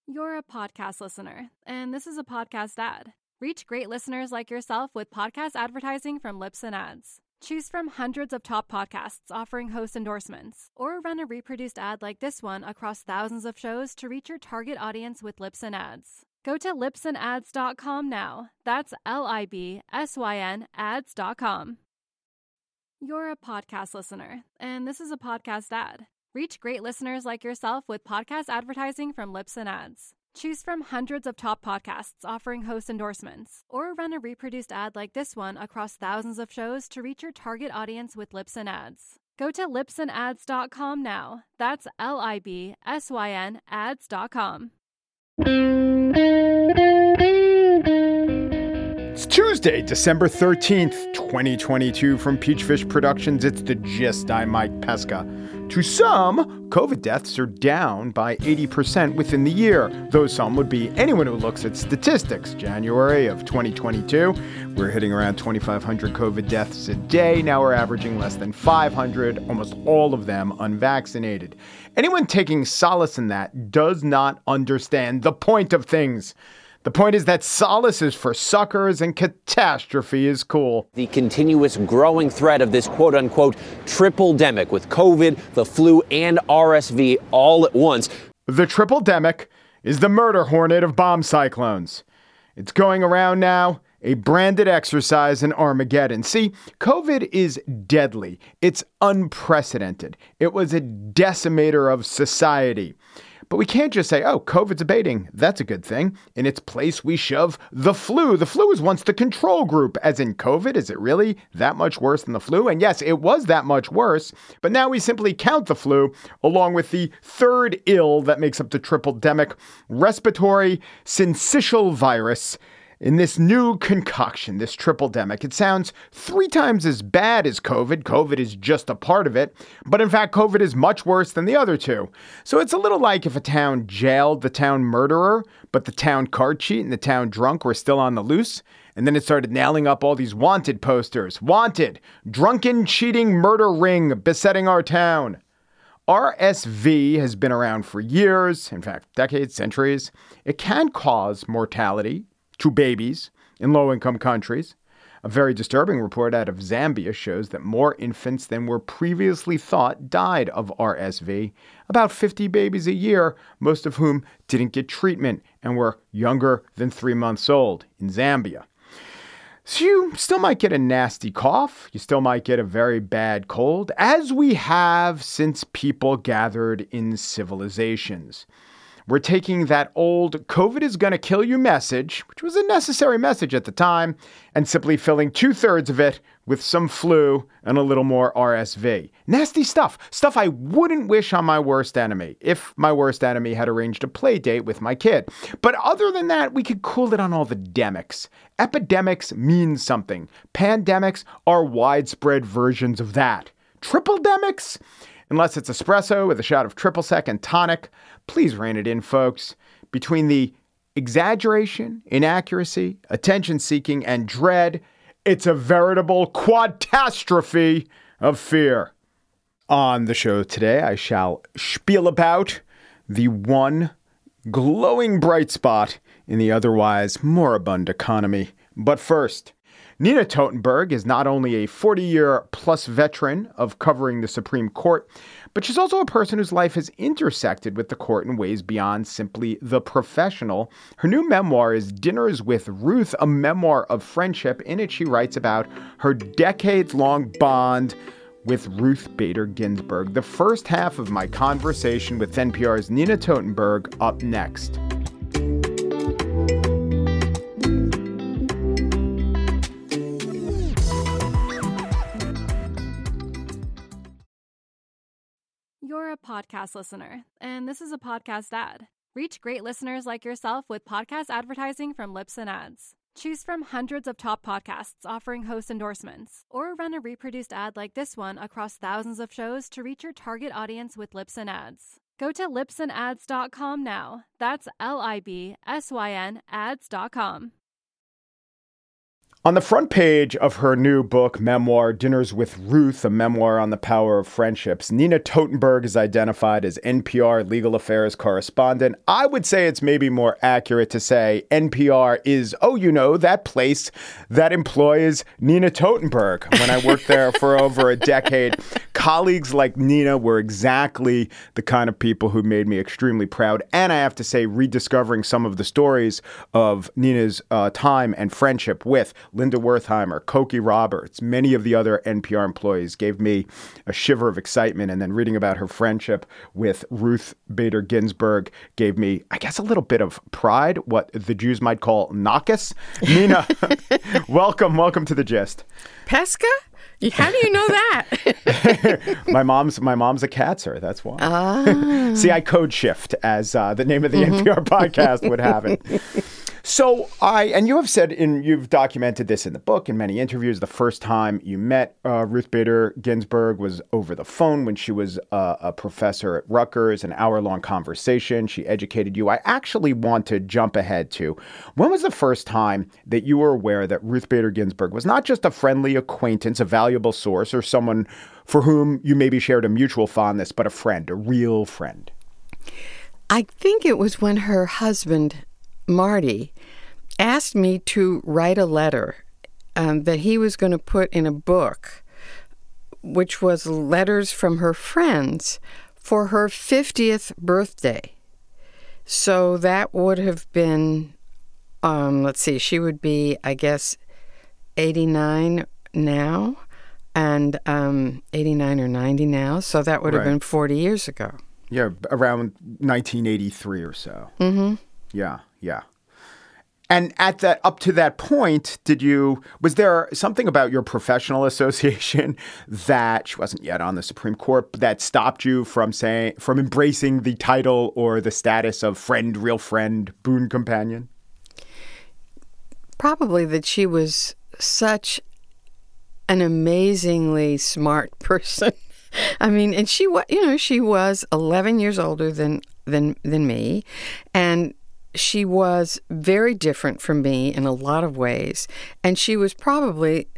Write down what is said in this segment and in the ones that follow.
You're a podcast listener, and this is a podcast ad. Reach great listeners like yourself with podcast advertising from Libsyn Ads. Choose from hundreds of top podcasts offering host endorsements, or run a reproduced ad like this one across thousands of shows to reach your target audience with Libsyn Ads. Go to libsynads.com now. That's LIBSYN ads.com. You're a podcast listener, and this is a podcast ad. Reach great listeners like yourself with podcast advertising from Libsyn Ads. Choose from hundreds of top podcasts offering host endorsements, or run a reproduced ad like this one across thousands of shows to reach your target audience with Libsyn Ads. Go to libsynads.com now. That's LIBSYN ads.com. It's Tuesday, December 13th, 2022. From Peachfish Productions, it's The Gist. I'm Mike Pesca. To some, COVID deaths are down by 80% within the year. Those some would be anyone who looks at statistics. January of 2022, we're hitting around 2,500 COVID deaths a day. Now we're averaging less than 500, almost all of them unvaccinated. Anyone taking solace in that does not understand the point of things. The point is that solace is for suckers and catastrophe is cool. The continuous growing threat of this quote unquote triple-demic with COVID, the flu, and RSV all at once. The triple-demic is the murder hornet of bomb cyclones. It's going around now, a branded exercise in Armageddon. See, COVID is deadly. It's unprecedented. It was a decimator of society. But we can't just say, oh, COVID's abating. That's a good thing. In its place, we shove the flu. The flu was once the control group, as in COVID. Is it really that much worse than the flu? And yes, it was that much worse. But now we simply count the flu along with the third ill that makes up the triple-demic, respiratory syncytial virus. In this new concoction, this triple-demic, it sounds 3 times as bad as COVID. COVID is just a part of it. But in fact, COVID is much worse than the other two. So it's a little like if a town jailed the town murderer, but the town card cheat and the town drunk were still on the loose. And then it started nailing up all these wanted posters. Wanted, drunken, cheating murder ring besetting our town. RSV has been around for years, in fact, decades, centuries. It can cause mortality to babies in low-income countries. A very disturbing report out of Zambia shows that more infants than were previously thought died of RSV. About 50 babies a year, most of whom didn't get treatment and were younger than 3 months old in Zambia. So you still might get a nasty cough. You still might get a very bad cold, as we have since people gathered in civilizations. We're taking that old COVID is going to kill you message, which was a necessary message at the time, and simply filling 2/3 of it with some flu and a little more RSV. Nasty stuff. Stuff I wouldn't wish on my worst enemy if my worst enemy had arranged a play date with my kid. But other than that, we could cool it on all the demics. Epidemics mean something. Pandemics are widespread versions of that. Triple-demics? Unless it's espresso with a shot of triple sec and tonic, please rein it in, folks. Between the exaggeration, inaccuracy, attention-seeking, and dread, it's a veritable quadastrophe of fear. On the show today, I shall spiel about the one glowing bright spot in the otherwise moribund economy. But first, Nina Totenberg is not only a 40-year-plus veteran of covering the Supreme Court, but she's also a person whose life has intersected with the court in ways beyond simply the professional. Her new memoir is Dinners with Ruth, a memoir of friendship. In it, she writes about her decades-long bond with Ruth Bader Ginsburg. The first half of my conversation with NPR's Nina Totenberg up next. You're a podcast listener, and this is a podcast ad. Reach great listeners like yourself with podcast advertising from Libsyn Ads. Choose from hundreds of top podcasts offering host endorsements, or run a reproduced ad like this one across thousands of shows to reach your target audience with Libsyn Ads. Go to libsynads.com now. That's LIBSYN ads.com. On the front page of her new book, memoir, Dinners with Ruth, a memoir on the power of friendships, Nina Totenberg is identified as NPR legal affairs correspondent. I would say it's maybe more accurate to say NPR is, that place that employs Nina Totenberg. When I worked there for over a decade, colleagues like Nina were exactly the kind of people who made me extremely proud. And I have to say, rediscovering some of the stories of Nina's time and friendship with Linda Wertheimer, Cokie Roberts, many of the other NPR employees gave me a shiver of excitement. And then reading about her friendship with Ruth Bader Ginsburg gave me, I guess, a little bit of pride, what the Jews might call nachas. Nina, welcome to The Gist. Pesca? How do you know that? My mom's a catser. That's why. See, I code shift, as the name of the NPR podcast would have it. So you have said, you've documented this in the book in many interviews, the first time you met Ruth Bader Ginsburg was over the phone when she was a professor at Rutgers, an hour-long conversation. She educated you. I actually want to jump ahead to, when was the first time that you were aware that Ruth Bader Ginsburg was not just a friendly acquaintance, a valuable source, or someone for whom you maybe shared a mutual fondness, but a friend, a real friend? I think it was when her husband, Marty, asked me to write a letter that he was going to put in a book, which was letters from her friends for her 50th birthday. So that would have been, she would be, I guess, 89 now, and 89 or 90 now. So that would have been 40 years ago. Yeah, around 1983 or so. Mm-hmm. Yeah. And up to that point, was there something about your professional association that, she wasn't yet on the Supreme Court, that stopped you from embracing the title or the status of friend, real friend, boon companion? Probably that she was such an amazingly smart person. I mean, and she was 11 years older than me, and she was very different from me in a lot of ways. And she was probably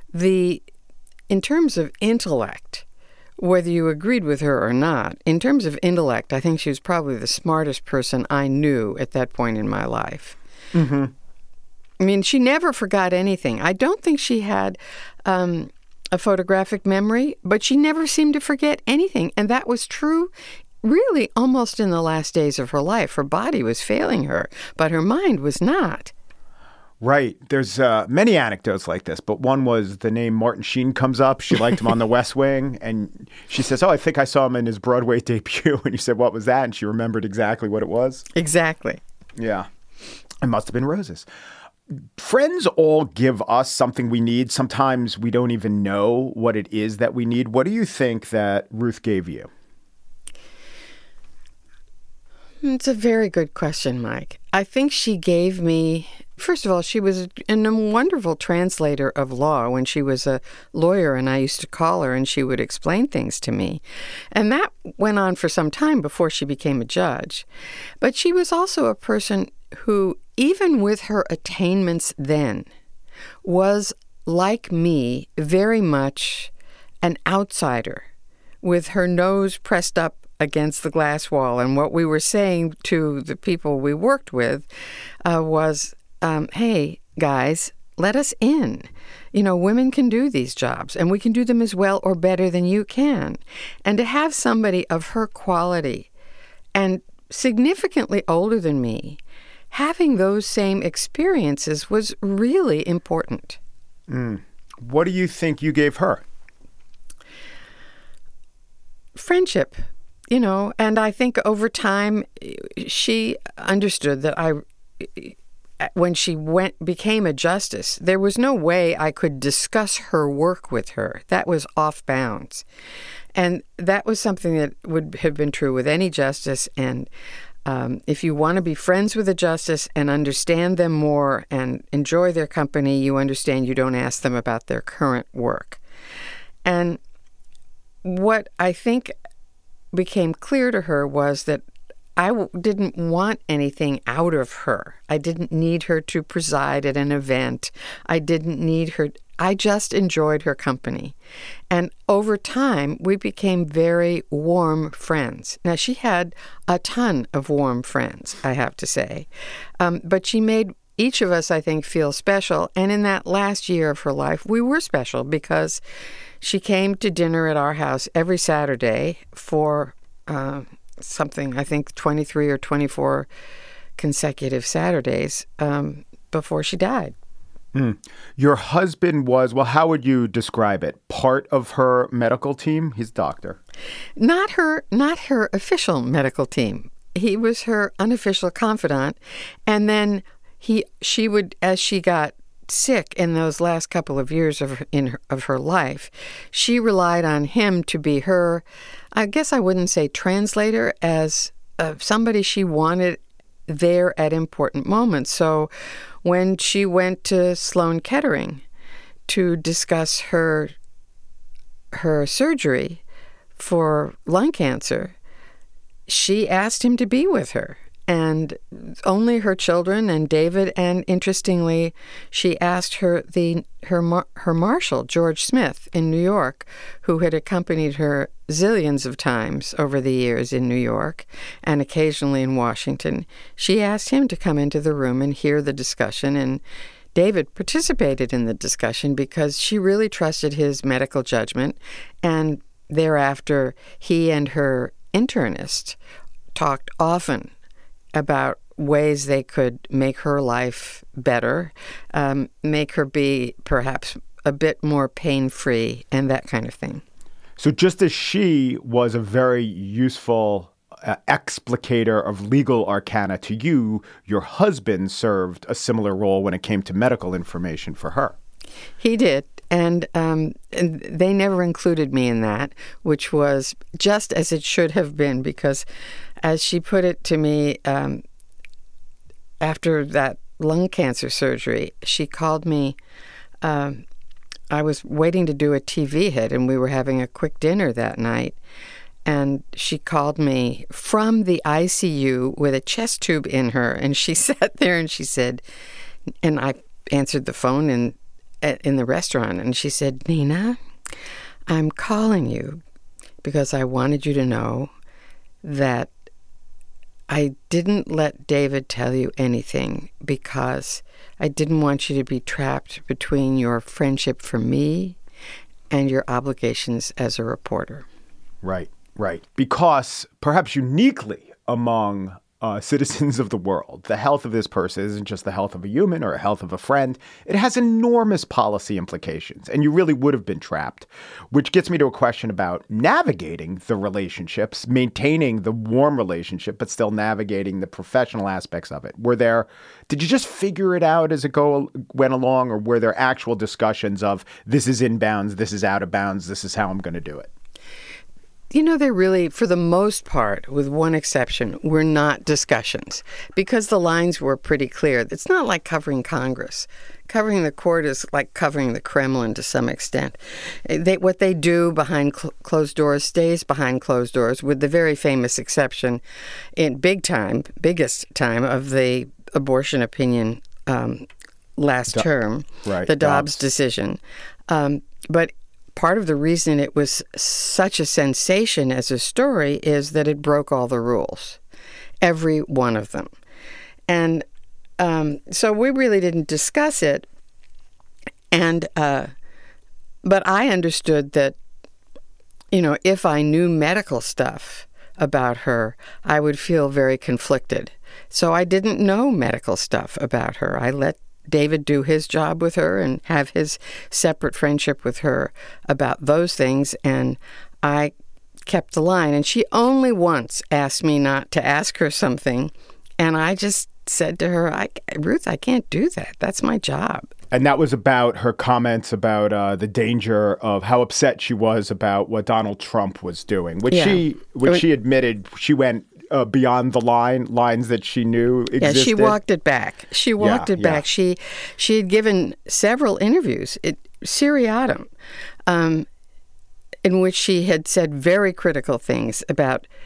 in terms of intellect, whether you agreed with her or not, in terms of intellect, I think she was probably the smartest person I knew at that point in my life. Mm-hmm. I mean, she never forgot anything. I don't think she had a photographic memory, but she never seemed to forget anything. And that was true really almost in the last days of her life. Her body was failing her, but her mind was not. Right. There's many anecdotes like this, but one was the name Martin Sheen comes up. She liked him on The West Wing, and she says, I think I saw him in his Broadway debut. And you said, what was that? And she remembered exactly what it was. Exactly. Yeah. It must have been roses. Friends all give us something we need. Sometimes we don't even know what it is that we need. What do you think that Ruth gave you? It's a very good question, Mike. I think she gave me, first of all, she was a wonderful translator of law when she was a lawyer, and I used to call her and she would explain things to me. And that went on for some time before she became a judge. But she was also a person who, even with her attainments then, was, like me, very much an outsider, with her nose pressed up against the glass wall. And what we were saying to the people we worked with was, hey, guys, let us in. Women can do these jobs, and we can do them as well or better than you can. And to have somebody of her quality and significantly older than me having those same experiences was really important. What do you think you gave her? Friendship. And I think over time, she understood that when she became a justice, there was no way I could discuss her work with her. That was off bounds. And that was something that would have been true with any justice. And if you want to be friends with a justice and understand them more and enjoy their company, you understand you don't ask them about their current work. And what I think became clear to her was that didn't want anything out of her. I didn't need her to preside at an event. I didn't need her. I just enjoyed her company. And over time, we became very warm friends. Now, she had a ton of warm friends, I have to say. But she made each of us, I think, feel special. And in that last year of her life, we were special because she came to dinner at our house every Saturday for something, I think 23 or 24 consecutive Saturdays before she died. Your husband was, well, how would you describe it? Part of her medical team? He's a doctor. Not her official medical team. He was her unofficial confidant. And then she would, as she got sick in those last couple of years of her life, she relied on him to be her, I guess I wouldn't say translator, as somebody she wanted there at important moments. So when she went to Sloan Kettering to discuss her surgery for lung cancer, she asked him to be with her. And only her children and David, and interestingly, she asked her marshal, George Smith, in New York, who had accompanied her zillions of times over the years in New York and occasionally in Washington. She asked him to come into the room and hear the discussion, and David participated in the discussion because she really trusted his medical judgment. And thereafter, he and her internist talked often about ways they could make her life better, make her be perhaps a bit more pain-free, and that kind of thing. So just as she was a very useful explicator of legal arcana to you, your husband served a similar role when it came to medical information for her. He did. And they never included me in that, which was just as it should have been, because as she put it to me, after that lung cancer surgery, she called me. I was waiting to do a TV hit, and we were having a quick dinner that night. And she called me from the ICU with a chest tube in her. And she sat there and she said, and I answered the phone in the restaurant, and she said, "Nina, I'm calling you because I wanted you to know that I didn't let David tell you anything because I didn't want you to be trapped between your friendship for me and your obligations as a reporter." Right. Because perhaps uniquely among citizens of the world, the health of this person isn't just the health of a human or a health of a friend. It has enormous policy implications, and you really would have been trapped, which gets me to a question about navigating the relationships, maintaining the warm relationship, but still navigating the professional aspects of it. Did you just figure it out as it went along, or were there actual discussions of this is in bounds, this is out of bounds, this is how I'm going to do it? You know, they really, for the most part, with one exception, were not discussions because the lines were pretty clear. It's not like covering Congress. Covering the court is like covering the Kremlin to some extent. What they do behind closed doors stays behind closed doors, with the very famous exception in biggest time of the abortion opinion last term, right, the Dobbs decision. But part of the reason it was such a sensation as a story is that it broke all the rules, every one of them. And so we really didn't discuss it. And but I understood that, you know, if I knew medical stuff about her, I would feel very conflicted. So I didn't know medical stuff about her. I let David do his job with her and have his separate friendship with her about those things, and I kept the line. And she only once asked me not to ask her something, and I just said to her, Ruth, I can't do that. That's my job. And that was about her comments about the danger of how upset she was about what Donald Trump was doing, which she admitted she went beyond the lines that she knew existed. Yeah, she walked it back. Back. She had given several interviews, seriatim, in which she had said very critical things about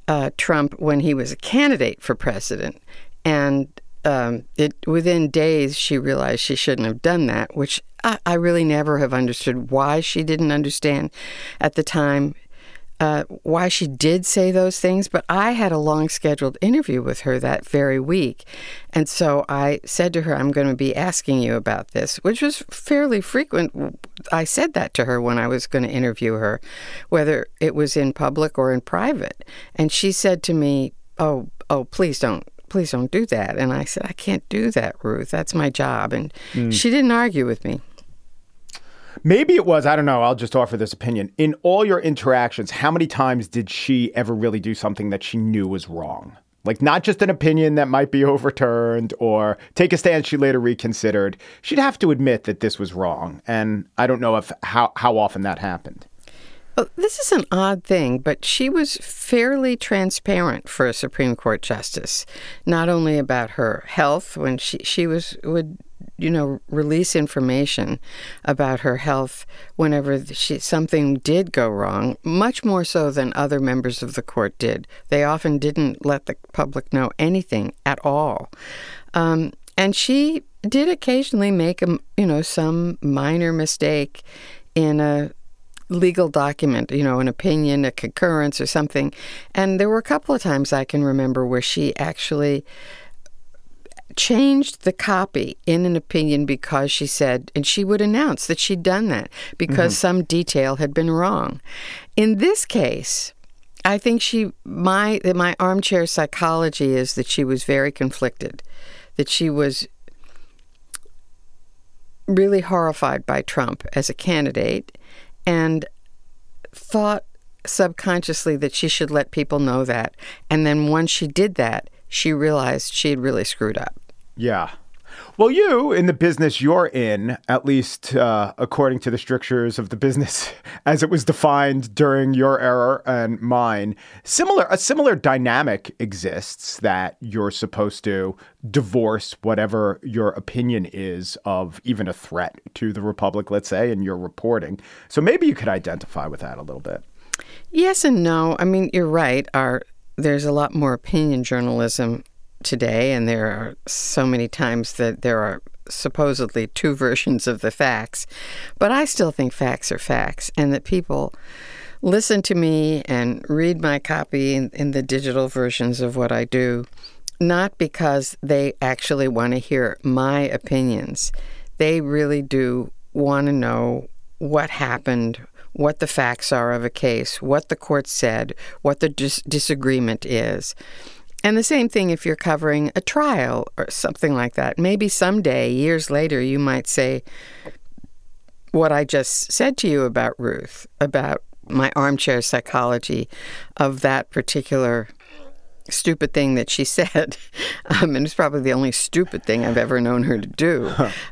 Trump when he was a candidate for president. And within days, she realized she shouldn't have done that, which I really never have understood why she didn't understand at the time why she did say those things. But I had a long scheduled interview with her that very week. And so I said to her, I'm going to be asking you about this, which was fairly frequent. I said that to her when I was going to interview her, whether it was in public or in private. And she said to me, oh, please don't do that. And I said, I can't do that, Ruth. That's my job. And she didn't argue with me. Maybe it was, I don't know, I'll just offer this opinion. In all your interactions, how many times did she ever really do something that she knew was wrong? Like not just an opinion that might be overturned or take a stand she later reconsidered. She'd have to admit that this was wrong. And I don't know how often that happened. Well, this is an odd thing, but she was fairly transparent for a Supreme Court justice, not only about her health when she would release information about her health whenever something did go wrong, much more so than other members of the court did. They often didn't let the public know anything at all. And she did occasionally make some minor mistake in a legal document, an opinion, a concurrence or something. And there were a couple of times I can remember where she actually changed the copy in an opinion because she said, and she would announce that she'd done that because some detail had been wrong. In this case, I think my armchair psychology is that she was very conflicted, that she was really horrified by Trump as a candidate and thought subconsciously that she should let people know that. And then once she did that, she realized she had really screwed up. Yeah. Well, you, in the business you're in, at least according to the strictures of the business as it was defined during your era and mine, a similar dynamic exists that you're supposed to divorce whatever your opinion is of even a threat to the republic, let's say, in your reporting. So maybe you could identify with that a little bit. Yes and no. I mean, you're right. There's a lot more opinion journalism today, and there are so many times that there are supposedly two versions of the facts. But I still think facts are facts, and that people listen to me and read my copy in the digital versions of what I do, not because they actually want to hear my opinions. They really do want to know what happened, what the facts are of a case, what the court said, what the disagreement is. And the same thing if you're covering a trial or something like that. Maybe someday, years later, you might say what I just said to you about Ruth, about my armchair psychology of that particular stupid thing that she said. And it's probably the only stupid thing I've ever known her to do.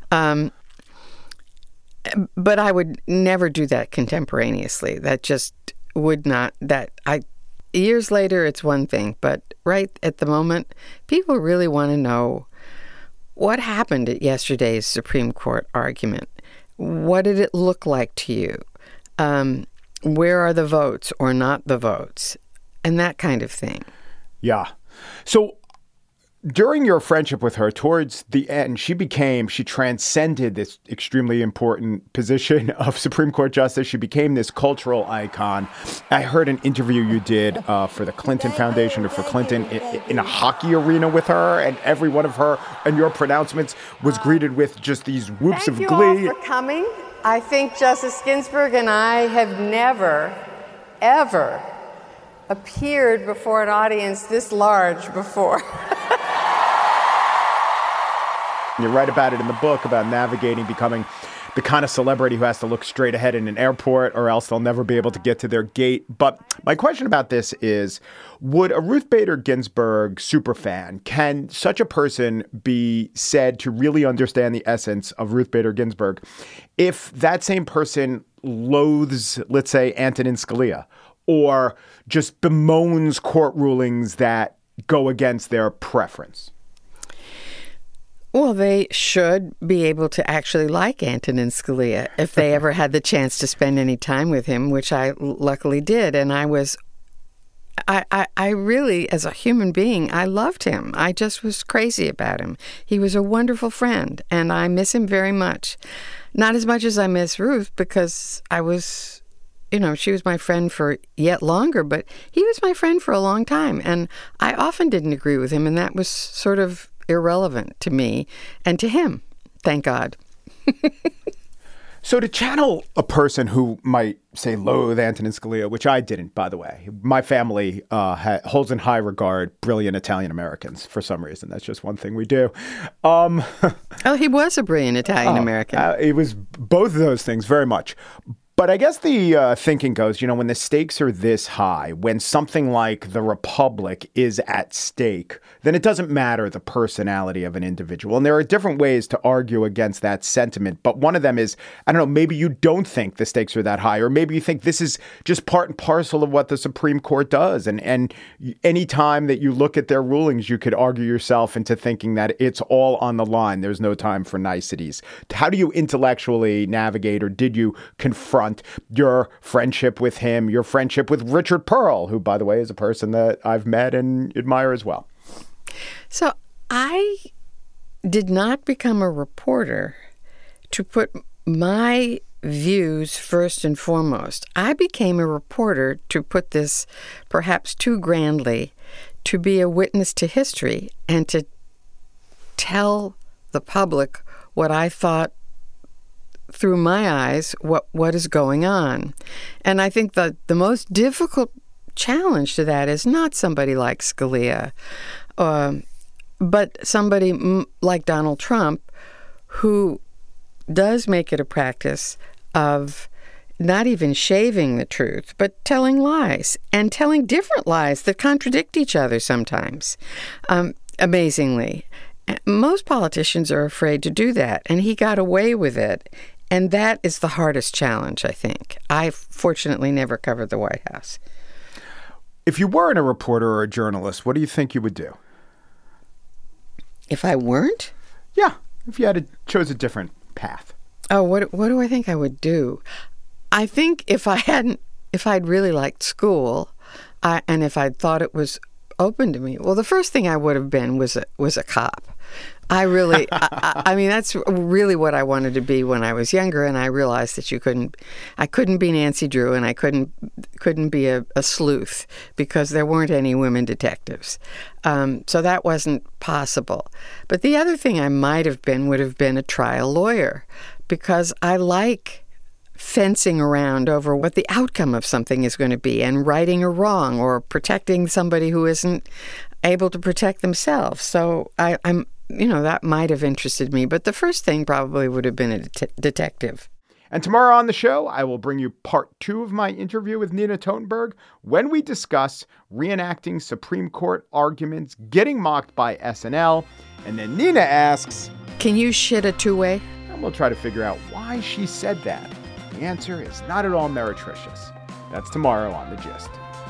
But I would never do that contemporaneously. That just would not, years later, it's one thing, but right at the moment, people really want to know what happened at yesterday's Supreme Court argument. What did it look like to you? Where are the votes or not the votes? And that kind of thing. Yeah. So during your friendship with her, towards the end, she transcended this extremely important position of Supreme Court Justice. She became this cultural icon. I heard an interview you did for the Clinton Foundation or for Clinton in a hockey arena with her, and every one of her and your pronouncements was greeted with just these whoops of glee. Thank you all for coming. I think Justice Ginsburg and I have never, ever appeared before an audience this large before. You write about it in the book, about navigating, becoming the kind of celebrity who has to look straight ahead in an airport or else they'll never be able to get to their gate. But my question about this is, would a Ruth Bader Ginsburg superfan, can such a person be said to really understand the essence of Ruth Bader Ginsburg if that same person loathes, let's say, Antonin Scalia, or just bemoans court rulings that go against their preference? Well, they should be able to actually like Antonin Scalia if they ever had the chance to spend any time with him, which I luckily did. And I was I really, as a human being, I loved him. I just was crazy about him. He was a wonderful friend, and I miss him very much. Not as much as I miss Ruth, because I was, she was my friend for yet longer, but he was my friend for a long time. And I often didn't agree with him, and that was sort of irrelevant to me and to him. Thank God. So to channel a person who might say loathe Antonin Scalia, which I didn't, by the way, my family holds in high regard brilliant Italian Americans for some reason. That's just one thing we do. He was a brilliant Italian American. It was both of those things very much. But I guess the thinking goes, when the stakes are this high, when something like the Republic is at stake, then it doesn't matter the personality of an individual. And there are different ways to argue against that sentiment. But one of them is, I don't know, maybe you don't think the stakes are that high, or maybe you think this is just part and parcel of what the Supreme Court does. And any time that you look at their rulings, you could argue yourself into thinking that it's all on the line. There's no time for niceties. How do you intellectually navigate, or did you confront your friendship with him, your friendship with Richard Pearl, who, by the way, is a person that I've met and admire as well? So I did not become a reporter to put my views first and foremost. I became a reporter, to put this perhaps too grandly, to be a witness to history and to tell the public what I thought through my eyes, what is going on. And I think that the most difficult challenge to that is not somebody like Scalia, but somebody like Donald Trump, who does make it a practice of not even shaving the truth, but telling lies, and telling different lies that contradict each other sometimes, amazingly. Most politicians are afraid to do that, and he got away with it. And that is the hardest challenge, I think. I fortunately never covered the White House. If you weren't a reporter or a journalist, what do you think you would do? If I weren't? Yeah, if you had chose a different path. Oh, what do I think I would do? I think if I'd really liked school, and if I'd thought it was open to me, well, the first thing I would have been was a cop. I mean, that's really what I wanted to be when I was younger, and I realized that I couldn't be Nancy Drew, and I couldn't be a sleuth, because there weren't any women detectives. So that wasn't possible. But the other thing I might have been would have been a trial lawyer, because I like fencing around over what the outcome of something is going to be, and righting a wrong, or protecting somebody who isn't able to protect themselves. So I'm that might have interested me. But the first thing probably would have been a detective. And tomorrow on the show, I will bring you part 2 of my interview with Nina Totenberg, when we discuss reenacting Supreme Court arguments, getting mocked by SNL. And then Nina asks, can you shit a two-way? And we'll try to figure out why she said that. The answer is not at all meretricious. That's tomorrow on The Gist.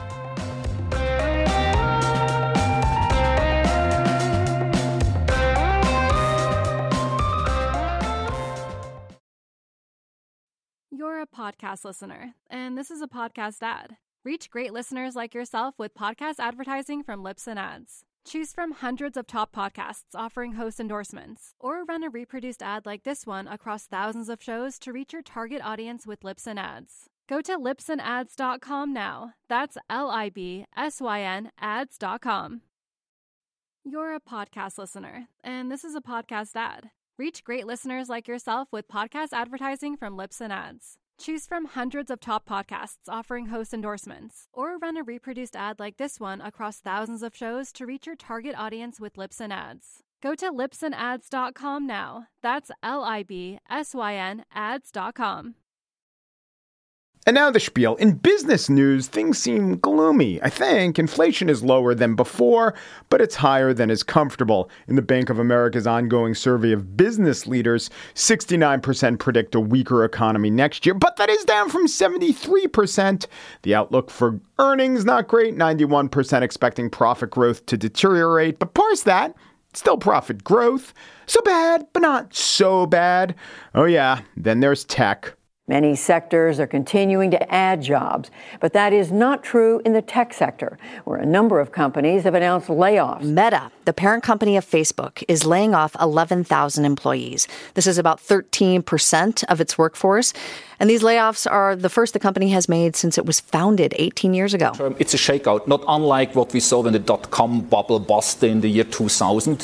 You're a podcast listener, and this is a podcast ad. Reach great listeners like yourself with podcast advertising from Libsyn Ads. Choose from hundreds of top podcasts offering host endorsements, or run a reproduced ad like this one across thousands of shows to reach your target audience with Libsyn Ads. Go to libsynads.com now. That's LIBSYN ads.com. You're a podcast listener, and this is a podcast ad. Reach great listeners like yourself with podcast advertising from Libsyn Ads. Choose from hundreds of top podcasts offering host endorsements, or run a reproduced ad like this one across thousands of shows to reach your target audience with Libsyn Ads. Go to libsynads.com now. That's LIBSYN ads.com. And now the spiel. In business news, things seem gloomy. I think inflation is lower than before, but it's higher than is comfortable. In the Bank of America's ongoing survey of business leaders, 69% predict a weaker economy next year, but that is down from 73%. The outlook for earnings, not great. 91% expecting profit growth to deteriorate, but parse that. Still profit growth. So bad, but not so bad. Oh yeah, then there's tech. Many sectors are continuing to add jobs, but that is not true in the tech sector, where a number of companies have announced layoffs. Meta, the parent company of Facebook, is laying off 11,000 employees. This is about 13% of its workforce. And these layoffs are the first the company has made since it was founded 18 years ago. It's a shakeout, not unlike what we saw when the dot-com bubble busted in the year 2000.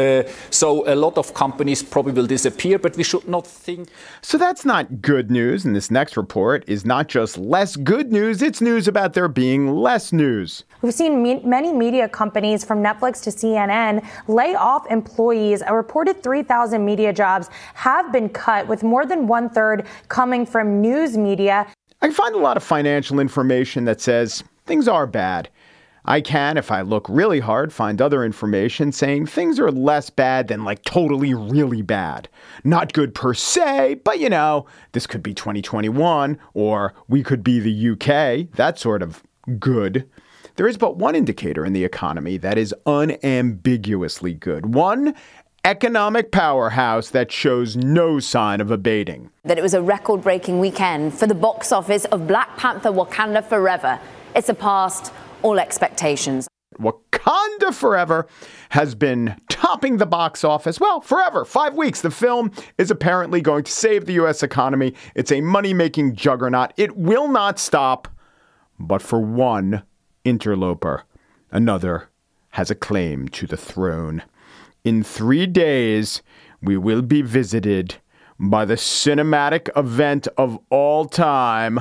So a lot of companies probably will disappear, but we should not think... So that's not good news. And this next report is not just less good news, it's news about there being less news. We've seen many media companies, from Netflix to CNN, lay off employees. A reported 3,000 media jobs have been cut, with more than 1/3 coming from news media. I can find a lot of financial information that says things are bad. I can, if I look really hard, find other information saying things are less bad than like totally really bad. Not good per se, but you know, this could be 2021 or we could be the UK. That sort of good. There is but one indicator in the economy that is unambiguously good. One economic powerhouse that shows no sign of abating. That it was a record-breaking weekend for the box office of Black Panther: Wakanda Forever. It surpassed all expectations. Wakanda Forever has been topping the box office, well, forever, 5 weeks. The film is apparently going to save the U.S. economy. It's a money-making juggernaut. It will not stop, but for one interloper, another has a claim to the throne. In 3 days, we will be visited by the cinematic event of all time,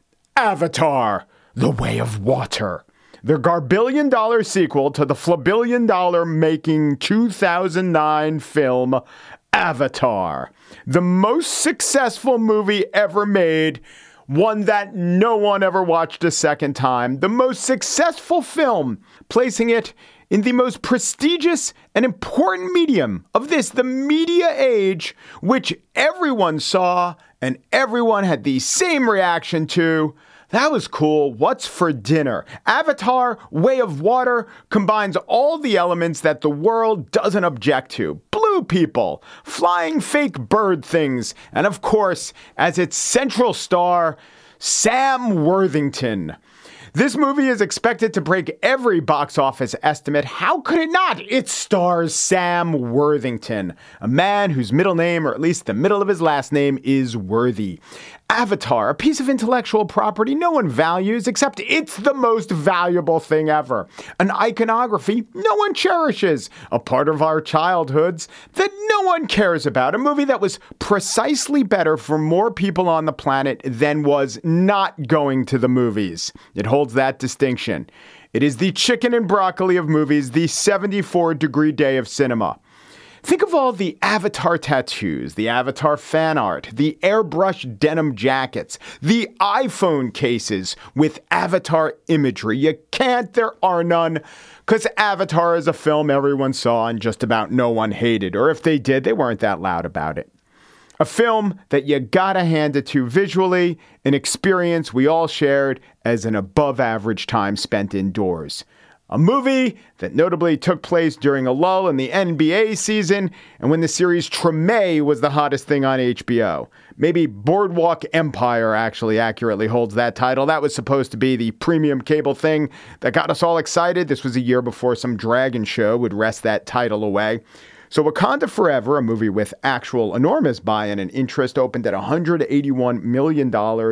Avatar: The Way of Water. The garbillion-dollar sequel to the flabillion-dollar-making 2009 film Avatar. The most successful movie ever made, one that no one ever watched a second time. The most successful film, placing it in the most prestigious and important medium of this, the media age, which everyone saw and everyone had the same reaction to. That was cool. What's for dinner? Avatar: Way of Water combines all the elements that the world doesn't object to. Blue people, flying fake bird things, and of course, as its central star, Sam Worthington. This movie is expected to break every box office estimate. How could it not? It stars Sam Worthington, a man whose middle name, or at least the middle of his last name, is Worthy. Avatar, a piece of intellectual property no one values, except it's the most valuable thing ever. An iconography no one cherishes. A part of our childhoods that no one cares about. A movie that was precisely better for more people on the planet than was not going to the movies. It holds that distinction. It is the chicken and broccoli of movies, the 74-degree day of cinema. Think of all the Avatar tattoos, the Avatar fan art, the airbrush denim jackets, the iPhone cases with Avatar imagery. You can't, there are none, because Avatar is a film everyone saw and just about no one hated, or if they did, they weren't that loud about it. A film that you gotta hand it to visually, an experience we all shared as an above-average time spent indoors. A movie that notably took place during a lull in the NBA season and when the series Treme was the hottest thing on HBO. Maybe Boardwalk Empire actually accurately holds that title. That was supposed to be the premium cable thing that got us all excited. This was a year before some dragon show would wrest that title away. So Wakanda Forever, a movie with actual enormous buy-in and interest, opened at $181 million.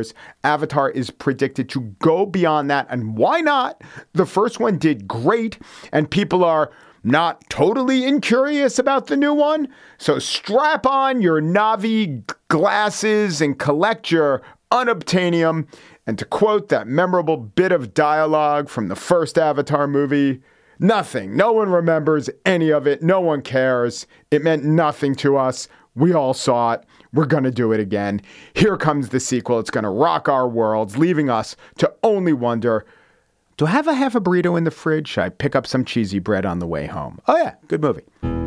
Avatar is predicted to go beyond that. And why not? The first one did great, and people are not totally incurious about the new one. So strap on your Na'vi glasses and collect your unobtainium. And to quote that memorable bit of dialogue from the first Avatar movie, nothing. No one remembers any of it. No one cares. It meant nothing to us. We all saw it. We're going to do it again. Here comes the sequel. It's going to rock our worlds, leaving us to only wonder, do I have a half a burrito in the fridge? Should I pick up some cheesy bread on the way home? Oh yeah, good movie.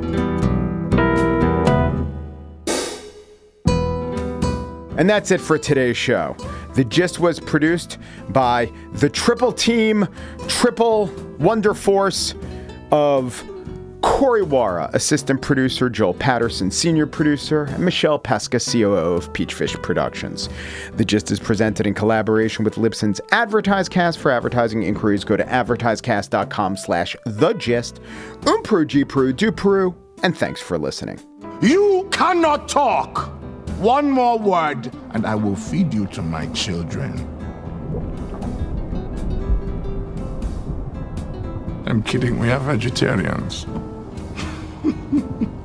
And that's it for today's show. The Gist was produced by the triple team, triple wonder force of Corey Wara, assistant producer, Joel Patterson, senior producer, and Michelle Pesca, COO of Peachfish Productions. The Gist is presented in collaboration with Libsyn's AdvertiseCast. For advertising inquiries, go to advertisecast.com/thegist. Pru, G-Pru, Du-Pru, and thanks for listening. You cannot talk! One more word, and I will feed you to my children. I'm kidding, we are vegetarians.